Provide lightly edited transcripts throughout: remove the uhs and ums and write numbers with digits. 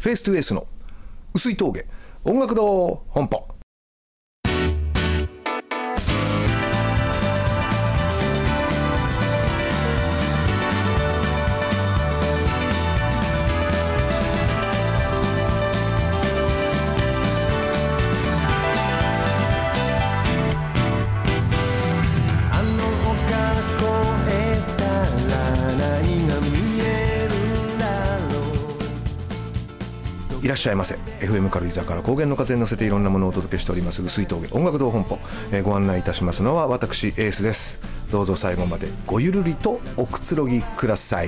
フェイストゥエースの薄い峠音楽堂本舗。いらっしゃいませ。 FM 軽井沢から高原の風に乗せていろんなものをお届けしております薄い峠音楽堂本舗、ご案内いたしますのは私エースです。どうぞ最後までごゆるりとおくつろぎください。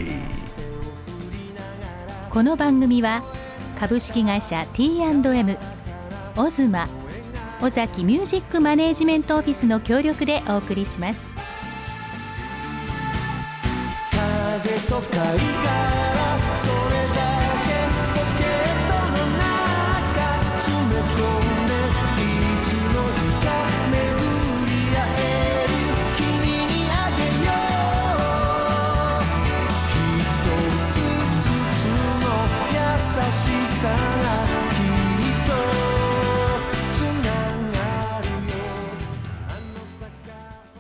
この番組は株式会社 T&M オズマ尾崎ミュージックマネージメントオフィスの協力でお送りします。 風と貝殻それだけポケットの中詰め込んでいつの日か巡り合える君にあげよう一つずつの優しさがきっとつながるよあの坂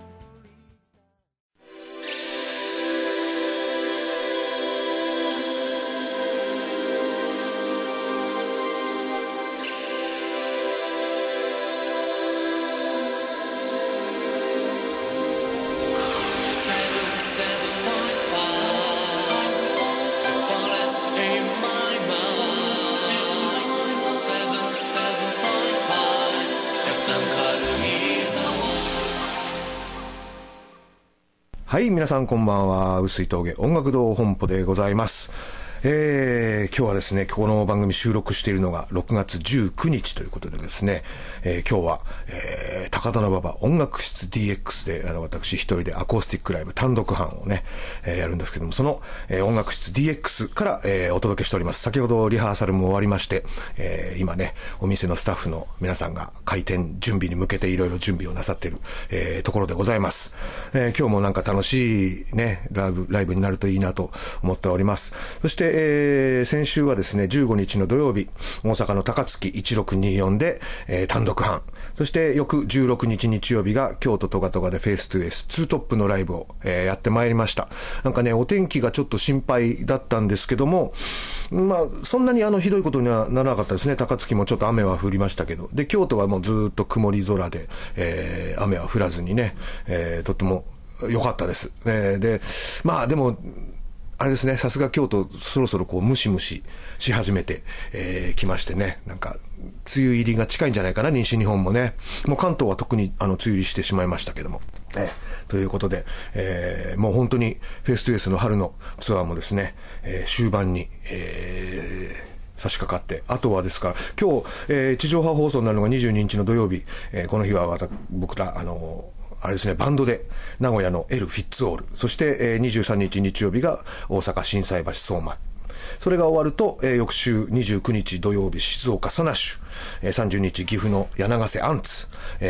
はい、皆さんこんばんは。薄い峠音楽堂本舗でございます。今日はですね、この番組収録しているのが6月19日ということでですね、今日は、高田馬場音楽室 DX で私一人でアコースティックライブ単独版をね、やるんですけども、その、音楽室 DX から、お届けしております。先ほどリハーサルも終わりまして、今ねお店のスタッフの皆さんが開店準備に向けていろいろ準備をなさっている、ところでございます。今日もなんか楽しいねライブになるといいなと思っております。そして先週はですね15日の土曜日大阪の高槻1624で、単独版、そして翌16日日曜日が京都トガトガでフェイストゥエースツートップのライブを、やってまいりました。なんかねお天気がちょっと心配だったんですけども、まあそんなにひどいことにはならなかったですね。高槻もちょっと雨は降りましたけど、で京都はもうずっと曇り空で、雨は降らずにね、とっても良かったです、でまあでもあれですね、さすが京都そろそろこうムシムシし始めてきましてね、なんか梅雨入りが近いんじゃないかな。西日本もね、もう関東は特に梅雨入りしてしまいましたけども、ということで、もう本当にフェイストゥエースの春のツアーもですね、終盤に、差し掛かって、あとはですから今日、地上波放送になるのが22日の土曜日、この日は僕らあれですね、バンドで名古屋のエル・フィッツオール、そして、23日日曜日が大阪心斎橋相馬、それが終わると、翌週29日土曜日静岡サナッシュ、30日岐阜の柳瀬アンツ、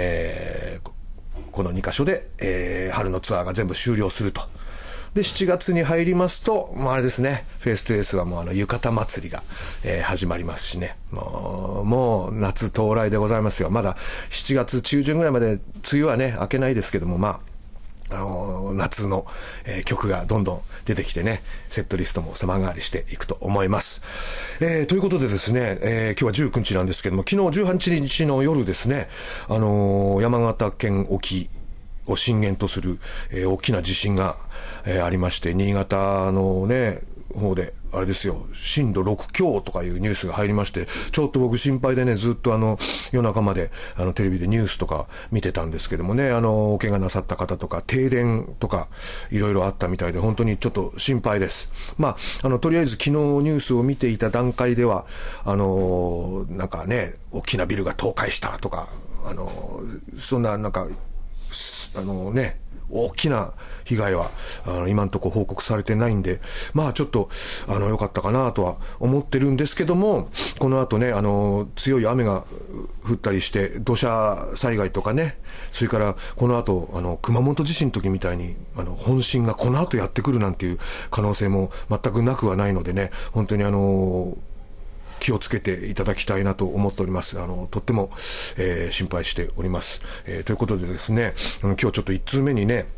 この2カ所で、春のツアーが全部終了すると。で7月に入りますと、あれですね、フェイストゥエースはもう浴衣祭りが、始まりますしね、もう夏到来でございますよ。まだ7月中旬ぐらいまで梅雨はね明けないですけども、夏の、曲がどんどん出てきてね、セットリストも様変わりしていくと思います。ということでですね、今日は19日なんですけども、昨日18日の夜ですね、山形県沖を震源とする、大きな地震が、ありまして、新潟のね方であれですよ、震度6強とかいうニュースが入りまして、ちょっと僕心配でね、ずっと夜中までテレビでニュースとか見てたんですけどもね、お怪我なさった方とか停電とかいろいろあったみたいで、本当にちょっと心配です。とりあえず昨日ニュースを見ていた段階ではなんかね大きなビルが倒壊したとかそんななんかね大きな被害は今のところ報告されてないんで、ちょっと良かったかなとは思ってるんですけども、この後ね強い雨が降ったりして土砂災害とかね、それからこの後熊本地震の時みたいに本震がこの後やってくるなんていう可能性も全くなくはないのでね、本当に気をつけていただきたいなと思っております。とっても、心配しております。ということでですね、今日ちょっと1通目にね、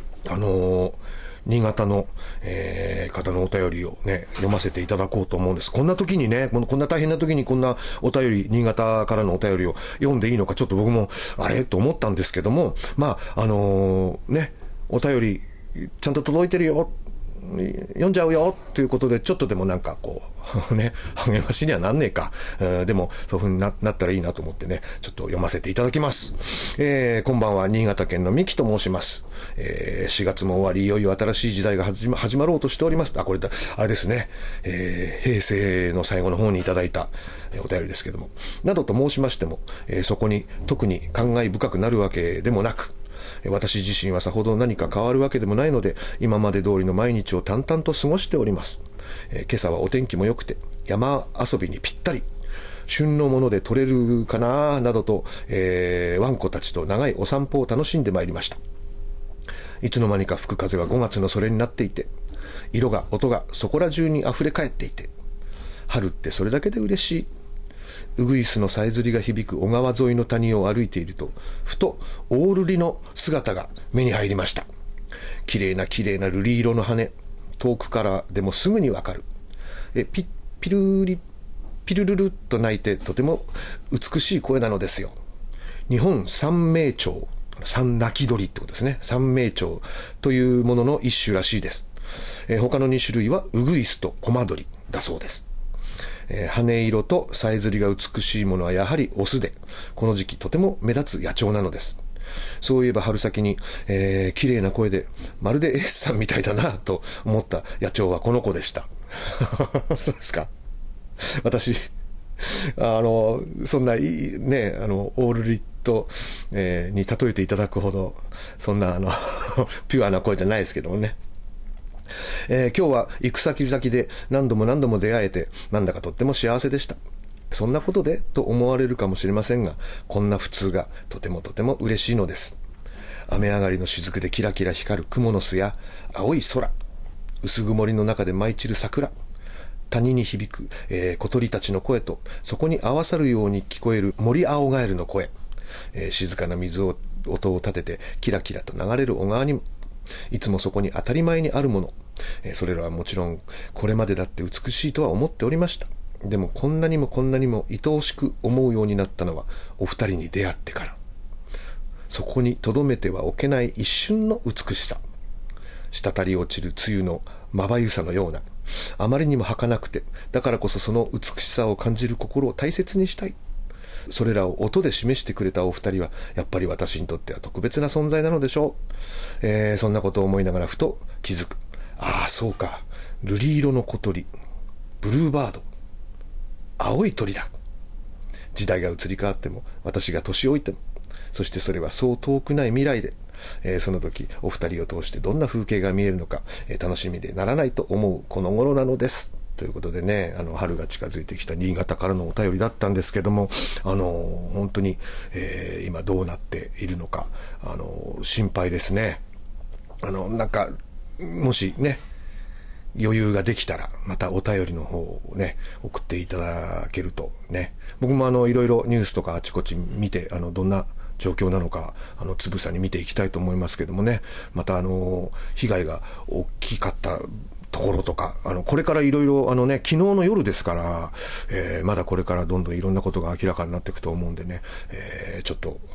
新潟の、方のお便りをね、読ませていただこうと思うんです。こんな時にね、こんな大変な時にこんなお便り、新潟からのお便りを読んでいいのか、ちょっと僕も、あれと思ったんですけども、まあ、ね、お便り、ちゃんと届いてるよ、読んじゃうよということで、ちょっとでもなんかこうね、励ましにはなんねえか、でもそういう風に なったらいいなと思ってね、ちょっと読ませていただきます。こんばんは、新潟県の三木と申します。4月も終わり、いよいよ新しい時代が始まろうとしております。これあれですね、平成の最後の方にいただいたお便りですけども、などと申しましても、そこに特に感慨深くなるわけでもなく、私自身はさほど何か変わるわけでもないので、今まで通りの毎日を淡々と過ごしております。今朝はお天気も良くて、山遊びにぴったり。旬のもので取れるかななどと、ワンコたちと長いお散歩を楽しんでまいりました。いつの間にか吹く風は5月のそれになっていて、色が音がそこら中に溢れ返っていて、春ってそれだけで嬉しい。ウグイスのさえずりが響く小川沿いの谷を歩いていると、ふとオオルリの姿が目に入りました。綺麗な瑠璃色の羽、遠くからでもすぐにわかる。ピルルルっと鳴いてとても美しい声なのですよ。日本三鳴鳥、三鳴き鳥ってことですね。三鳴鳥というものの一種らしいです。他の2種類はウグイスとコマドリだそうです。羽色とさえずりが美しいものはやはりオスで、この時期とても目立つ野鳥なのです。そういえば春先に、綺麗な声でまるでエースさんみたいだなと思った野鳥はこの子でした。そうですか。私そんなね、オールリット、に例えていただくほどそんなピュアな声じゃないですけどもね。今日は行く先々で何度も出会えて、なんだかとっても幸せでした。そんなことでと思われるかもしれませんが、こんな普通がとても嬉しいのです。雨上がりの雫でキラキラ光る蜘蛛の巣や青い空、薄曇りの中で舞い散る桜、谷に響く、小鳥たちの声と、そこに合わさるように聞こえる森青ガエルの声、静かな水を音を立ててキラキラと流れる小川にも、いつもそこに当たり前にあるもの、それらはもちろんこれまでだって美しいとは思っておりました。でもこんなにも愛おしく思うようになったのはお二人に出会ってから。そこに留めてはおけない一瞬の美しさ、滴り落ちる梅雨のまばゆさのような、あまりにも儚くて、だからこそその美しさを感じる心を大切にしたい。それらを音で示してくれたお二人はやっぱり私にとっては特別な存在なのでしょう。そんなことを思いながらふと気づく。ああそうか、瑠璃色の小鳥、ブルーバード、青い鳥だ。時代が移り変わっても、私が年老いても、そしてそれはそう遠くない未来で、その時お二人を通してどんな風景が見えるのか、楽しみでならないと思うこの頃なのです。ということでね、春が近づいてきた新潟からのお便りだったんですけども、本当に、今どうなっているのか、心配ですね。なんか、もしね、余裕ができたら、またお便りの方をね、送っていただけるとね。僕もいろいろニュースとかあちこち見て、どんな状況なのか、つぶさに見ていきたいと思いますけどもね。また被害が大きかったところとか、これからいろいろ昨日の夜ですから、まだこれからどんどんいろんなことが明らかになっていくと思うんでね、ちょっと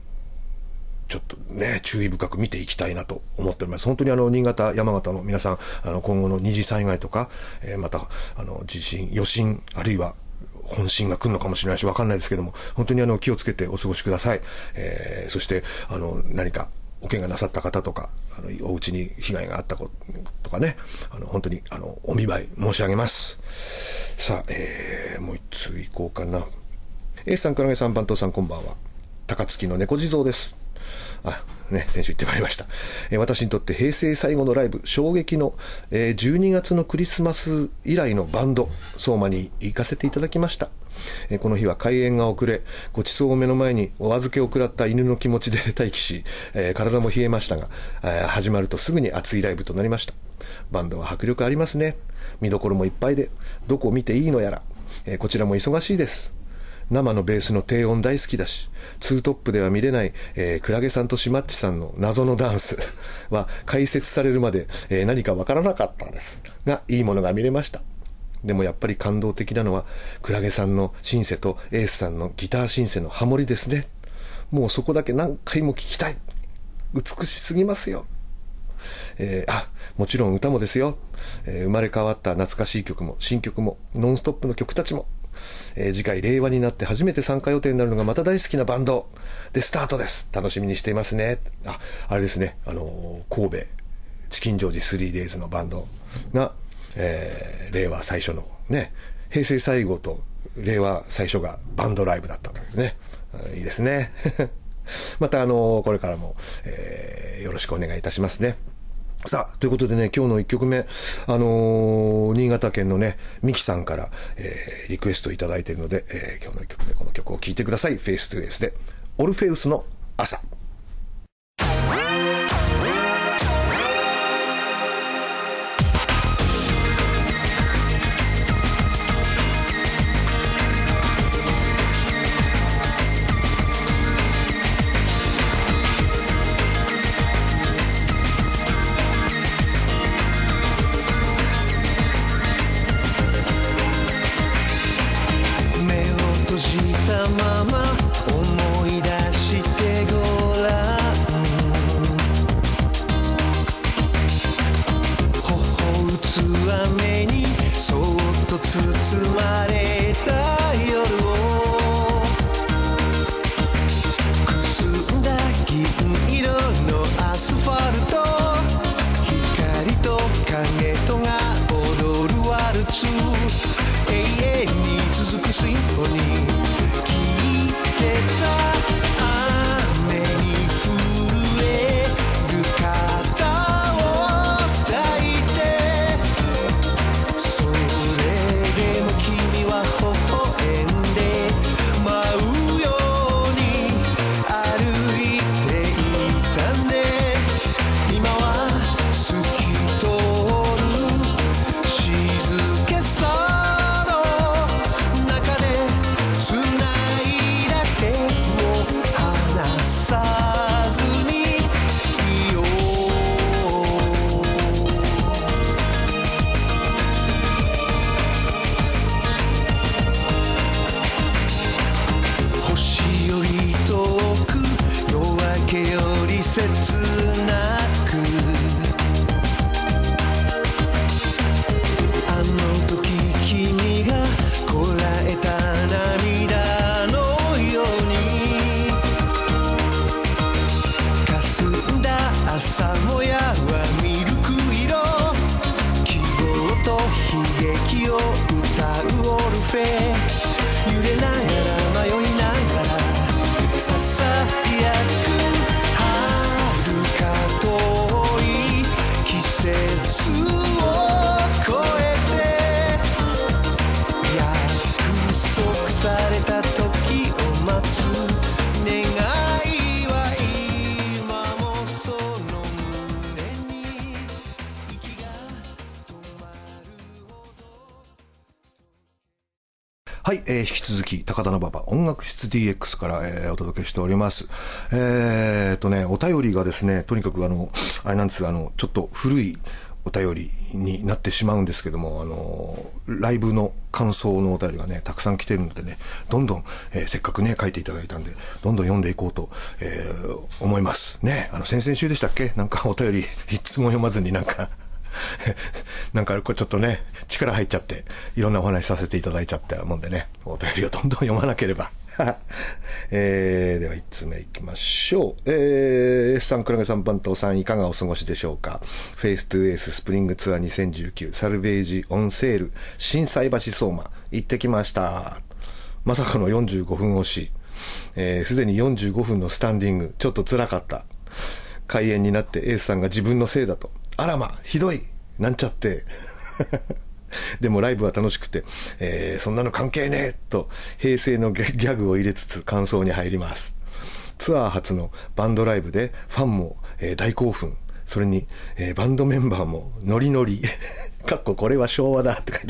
ね、注意深く見ていきたいなと思っております。本当に新潟、山形の皆さん、今後の二次災害とか、また、地震、余震、あるいは、本震が来るのかもしれないし、わかんないですけども、本当に気をつけてお過ごしください。そして、何か、お怪我なさった方とか、お家に被害があったことかね、本当に、お見舞い申し上げます。さあ、もう一通行こうかな。A さん、からげさん、番頭さん、こんばんは。高槻の猫地蔵です。先週行ってまいりました。私にとって平成最後のライブ、衝撃の、12月のクリスマス以来のバンド、相馬に行かせていただきました。この日は開演が遅れ、ごちそうを目の前にお預けを食らった犬の気持ちで待機し、体も冷えましたが、始まるとすぐに熱いライブとなりました。バンドは迫力ありますね。見どころもいっぱいで、どこを見ていいのやら、 こちらも忙しいです。生のベースの低音大好きだし、ツートップでは見れない、クラゲさんとシマッチさんの謎のダンスは解説されるまで、何かわからなかったですが、いいものが見れました。でもやっぱり感動的なのはクラゲさんのシンセとエースさんのギターシンセのハモリですね。もうそこだけ何回も聞きたい。美しすぎますよ。もちろん歌もですよ。生まれ変わった懐かしい曲も新曲もノンストップの曲たちも、次回令和になって初めて参加予定になるのがまた大好きなバンドでスタートです。楽しみにしていますね。あれですね、神戸チキンジョージ 3days のバンドが、令和最初のね、平成最後と令和最初がバンドライブだったというね、いいですねまたこれからも、よろしくお願いいたしますね。さあ、ということでね、今日の1曲目、新潟県のね、ミキさんから、リクエストいただいているので、今日の1曲目、この曲を聴いてください。フェイストゥフェイスで、オルフェウスの朝。はい、引き続き高田馬場音楽室 DX から、お届けしております。お便りがですね、とにかくあれなんですが、ちょっと古いお便りになってしまうんですけども、ライブの感想のお便りがね、たくさん来てるのでね、どんどん、せっかくね、書いていただいたんで、どんどん読んでいこうと、思います。ね、先々週でしたっけ？なんかお便り、いつも読まずになんか、なんかこれちょっとね、力入っちゃって、いろんなお話させていただいちゃったもんでね、お便りをどんどん読まなければ。では1つ目いきましょう。S さん、クラゲさん、番頭さん、いかがお過ごしでしょうか。フェイストゥエーススプリングツアー2019サルベージオンセール心斎橋相馬行ってきました。まさかの45分押し、すでに45分のスタンディング、ちょっと辛かった。開演になってエースさんが自分のせいだと、あらまひどいなんちゃってでもライブは楽しくて、そんなの関係ねえと平成のギャグを入れつつ感想に入ります。ツアー初のバンドライブでファンも、大興奮。それに、バンドメンバーもノリノリかっここれは昭和だって書いてある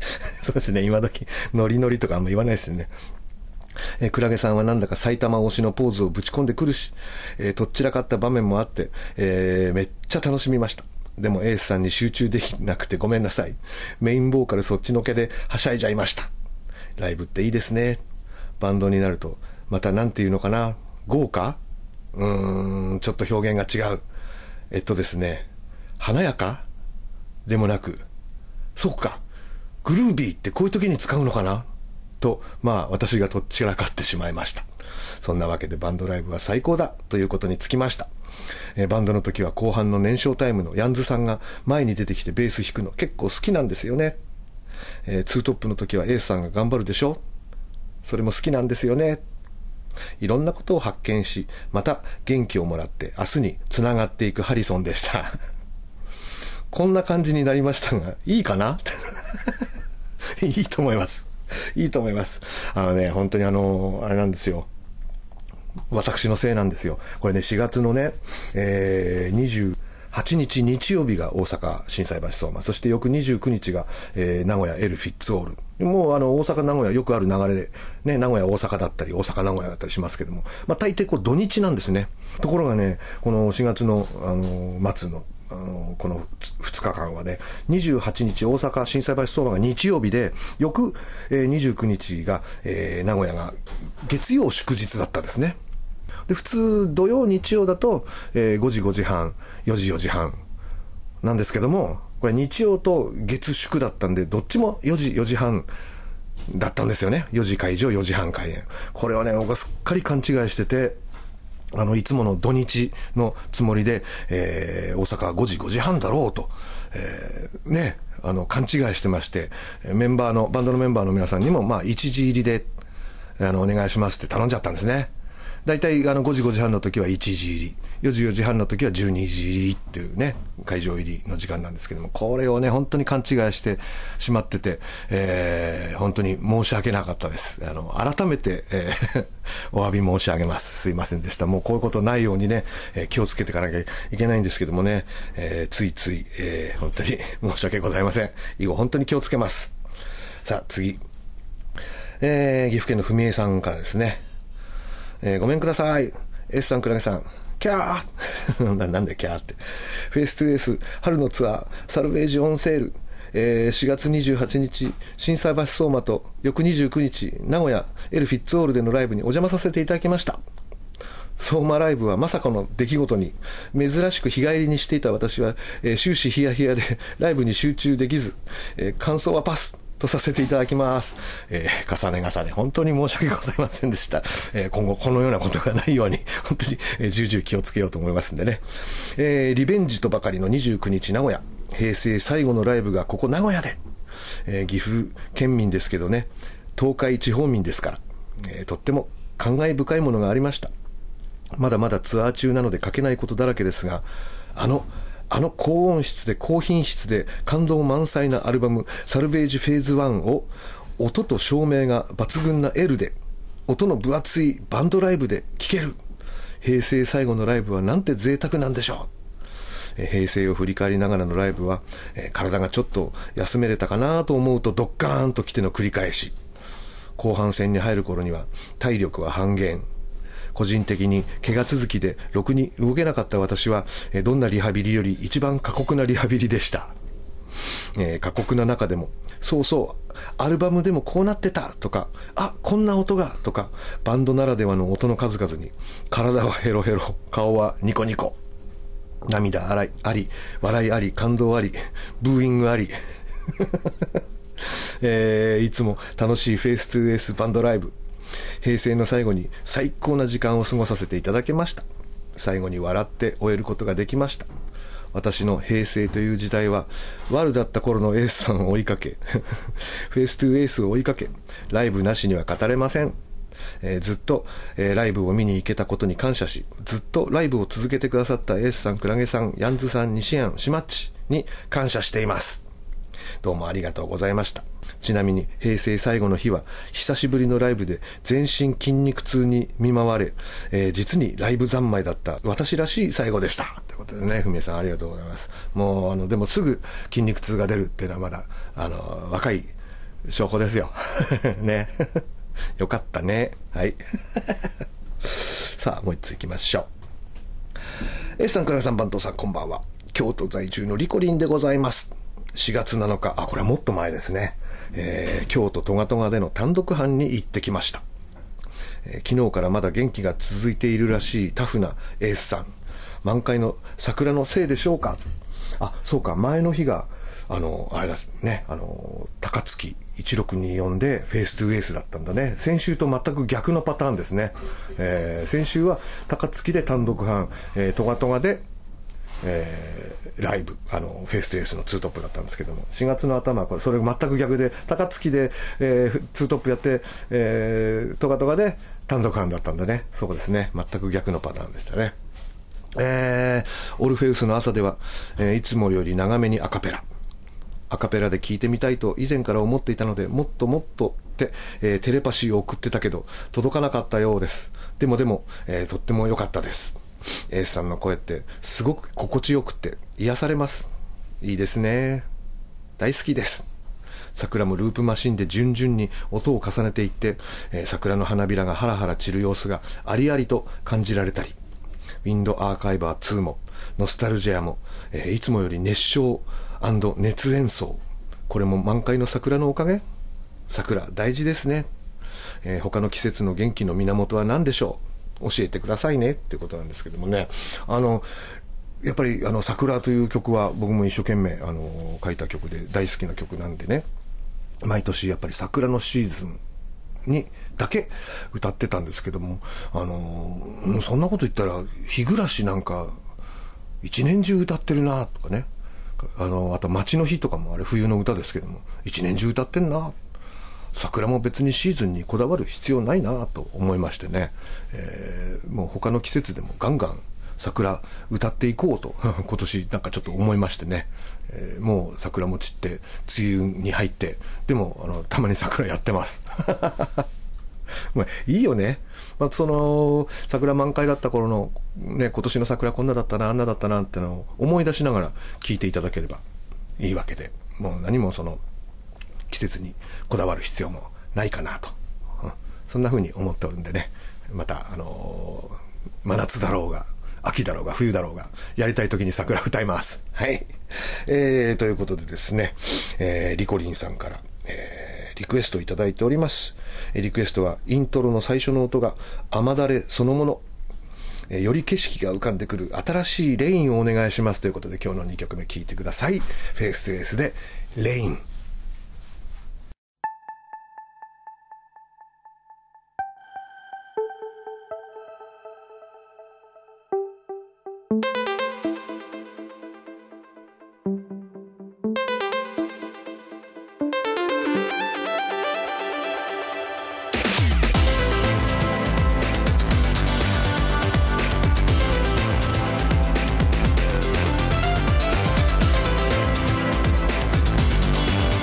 そうですね、今時、ノリノリとかあんま言わないですよね。クラゲさんはなんだか埼玉推しのポーズをぶち込んでくるし、とっちらかった場面もあって、めっちゃ楽しみました。でもエースさんに集中できなくてごめんなさい。メインボーカルそっちのけではしゃいじゃいました。ライブっていいですね。バンドになると、またなんていうのかな、豪華？ちょっと表現が違う。ですね、華やかでもなく、そっか、グルービーってこういう時に使うのかなと、私がとっちらかってしまいました。そんなわけでバンドライブは最高だということにつきました。バンドの時は後半の燃焼タイムのヤンズさんが前に出てきてベース弾くの結構好きなんですよね。ツートップの時はエースさんが頑張るでしょ。それも好きなんですよね。いろんなことを発見し、また元気をもらって明日につながっていくハリソンでした。こんな感じになりましたが、いいかないいと思います。いいと思います。本当にあれなんですよ。私のせいなんですよ。これね、4月のね、28日日曜日が大阪心斎橋相馬、そして翌29日が、名古屋エルフィッツオール。もう大阪名古屋よくある流れで、ね、名古屋大阪だったり、大阪名古屋だったりしますけども、大抵土日なんですね。ところがね、この4月の、末の、この2日間はね、28日大阪心斎橋相馬が日曜日で、翌、29日が、名古屋が月曜祝日だったんですね。で、普通土曜日曜だと、5時5時半、4時4時半なんですけども、これ日曜と月祝だったんで、どっちも4時4時半だったんですよね。4時会場、4時半開演。これをね、僕はすっかり勘違いしてて、いつもの土日のつもりで、大阪は5時5時半だろうと、ね、勘違いしてまして、バンドのメンバーの皆さんにも、1時入りで、お願いしますって頼んじゃったんですね。だいたい5時5時半の時は1時入り、4時4時半の時は12時入りっていうね、会場入りの時間なんですけども、これをね、本当に勘違いしてしまってて、本当に申し訳なかったです。改めて、お詫び申し上げます。すいませんでした。もうこういうことないようにね、気をつけていかなきゃいけないんですけどもね、ついつい、本当に申し訳ございません。以後本当に気をつけます。さあ、次。岐阜県の文江さんからですね。ごめんください。S さん、クラゲさん。キャーなんでキャーって。フェイス2 S 春のツアー、サルベージオンセール。4月28日、心斎橋相馬と翌29日、名古屋エルフィッツオールでのライブにお邪魔させていただきました。相馬ライブはまさかの出来事に、珍しく日帰りにしていた私は、終始ヒヤヒヤでライブに集中できず、感想はパス。とさせていただきます。重ね重ね本当に申し訳ございませんでした。今後このようなことがないように本当に、重々気をつけようと思いますんでね。リベンジとばかりの29日名古屋、平成最後のライブがここ名古屋で、岐阜県民ですけどね、東海地方民ですから、とっても感慨深いものがありました。まだまだツアー中なので書けないことだらけですが、高音質で高品質で感動満載なアルバムサルベージフェーズ1を音と照明が抜群な L で音の分厚いバンドライブで聴ける。平成最後のライブはなんて贅沢なんでしょう。平成を振り返りながらのライブは、体がちょっと休めれたかなと思うとドッカーンと来ての繰り返し。後半戦に入る頃には体力は半減。個人的に怪我続きでろくに動けなかった私は、どんなリハビリより一番過酷なリハビリでした。過酷な中でも、そうそう、アルバムでもこうなってたとか、あ、こんな音がとか、バンドならではの音の数々に、体はヘロヘロ、顔はニコニコ。涙あり、笑いあり、感動あり、ブーイングあり。いつも楽しいフェイス 2S バンドライブ。平成の最後に最高な時間を過ごさせていただけました。最後に笑って終えることができました。私の平成という時代は悪だった頃のエースさんを追いかけフェイス2エースを追いかけ、ライブなしには語れません。ずっと、ライブを見に行けたことに感謝し、ずっとライブを続けてくださったエースさん、クラゲさん、ヤンズさん、西安、シマッチに感謝しています。どうもありがとうございました。ちなみに平成最後の日は久しぶりのライブで全身筋肉痛に見舞われ、実にライブ三昧だった私らしい最後でしたということでね、ふみえさんありがとうございます。もうでもすぐ筋肉痛が出るっていうのはまだ若い証拠ですよ。ね。よかったね。はい。さあ、もう一つ行きましょう。S さん、倉さん、番頭さん、こんばんは。京都在住のリコリンでございます。4月7日、これはもっと前ですね。京都トガトガでの単独班に行ってきました。昨日からまだ元気が続いているらしいタフなエースさん。満開の桜のせいでしょうか。そうか、前の日が、あれですね、高槻1624でフェイストゥエースだったんだね。先週と全く逆のパターンですね。先週は高槻で単独班、トガトガで、ライブ、フェイストゥエースのツートップだったんですけども、4月の頭はこれ、それ全く逆で、高槻で、ツートップやって、トガトガで単独班だったんだね。そうですね。全く逆のパターンでしたね。オルフェウスの朝では、いつもより長めにアカペラで聞いてみたいと以前から思っていたので、もっともっとって、テレパシーを送ってたけど届かなかったようです。でも、とっても良かったです。エースさんの声ってすごく心地よくて癒されます。いいですね。大好きです。桜もループマシンで順々に音を重ねていって、桜の花びらがハラハラ散る様子がありありと感じられたり、ウィンドアーカイバー2もノスタルジアも、いつもより熱唱&熱演奏。これも満開の桜のおかげ。桜大事ですね。他の季節の元気の源は何でしょう。教えてくださいねってことなんですけどもね。やっぱり桜という曲は僕も一生懸命書いた曲で大好きな曲なんでね。毎年やっぱり桜のシーズンにだけ歌ってたんですけども、そんなこと言ったら日暮らしなんか一年中歌ってるなとかね。あと街の日とかもあれ冬の歌ですけども一年中歌ってんな。桜も別にシーズンにこだわる必要ないなと思いましてね、もう他の季節でもガンガン桜歌っていこうと今年なんかちょっと思いましてね、もう桜も散って梅雨に入ってでもたまに桜やってますいいよね。その桜満開だった頃のね、今年の桜こんなだったなあんなだったなってのを思い出しながら聴いていただければいいわけで、もう何もその季節にこだわる必要もないかなと、そんな風に思っておるんでね、また真夏だろうが秋だろうが冬だろうがやりたい時に桜歌います。はい、ということでですね、リコリンさんから、リクエストをいただいております。リクエストはイントロの最初の音が雨だれそのもの、より景色が浮かんでくる新しいレインをお願いしますということで、今日の2曲目聴いてください。フェイス2エースでレイン。 「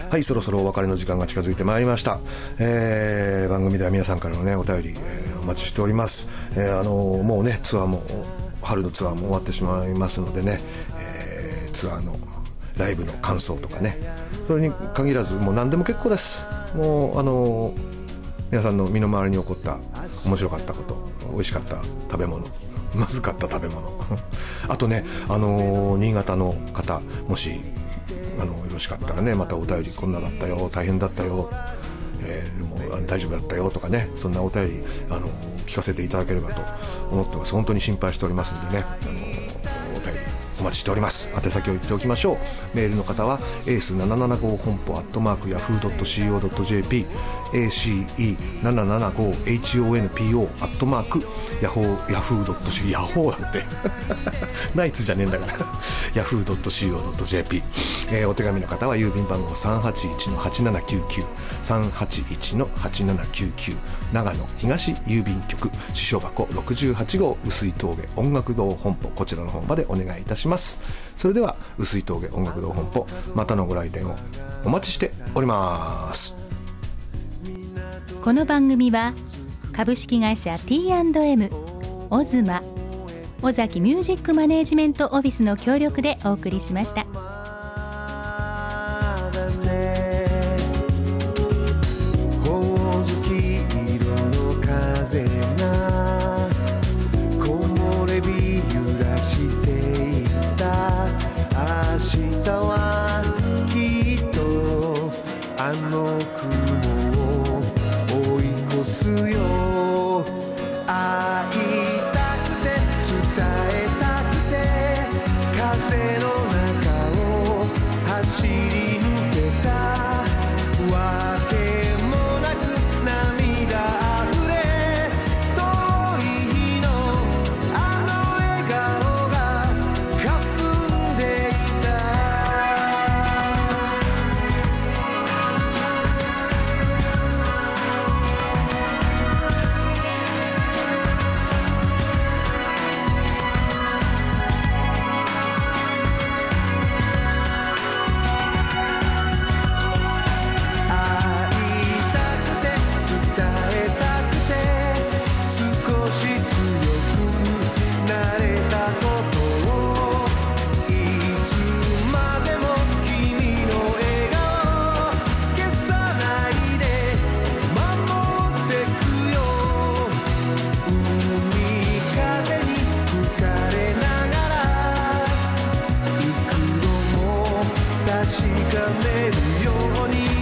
はい、そろそろお別れの時間が近づいてまいりました。番組では皆さんからのねお便り、お待ちしております。もうねツアーも春のツアーも終わってしまいますのでね、ツアーのライブの感想とかね、それに限らずもう何でも結構です。もう皆さんの身の回りに起こった面白かったこと、美味しかった食べ物、まずかった食べ物あとね、新潟の方もしよろしかったらね、またお便りこんなだったよ、大変だったよ、もう大丈夫だったよとかね、そんなお便り聞かせていただければと思ってます。本当に心配しておりますんでね、お便りお待ちしております。宛先を言っておきましょう。メールの方は ace775 本舗@yahoo.co.jp ace775honpo yahoo.co ヤホーだってナイツじゃねえんだからyahoo.co.jp、お手紙の方は郵便番号 381-8799 381-8799 長野東郵便局支所箱68号碓氷峠音楽堂本舗、こちらの方までお願いいたします。それでは碓氷峠音楽堂本舗、またのご来店をお待ちしております。 この番組は株式会社 T&M オズマ尾崎ミュージックマネージメントオフィスの協力でお送りしました。 ほおずき色の風が木漏れ日揺らしていた。明日はきっとあの雲を追い越すよ。会いたくて伝えたくて風の中を走り抜けた。わけもなく涙あふれ遠い日のあの笑顔が霞んでいた。会いたくて伝えたくて少し強くなれたことを、いつまでも君の笑顔消さないで守ってくよ。海風に吹かれながら幾度も確かめるように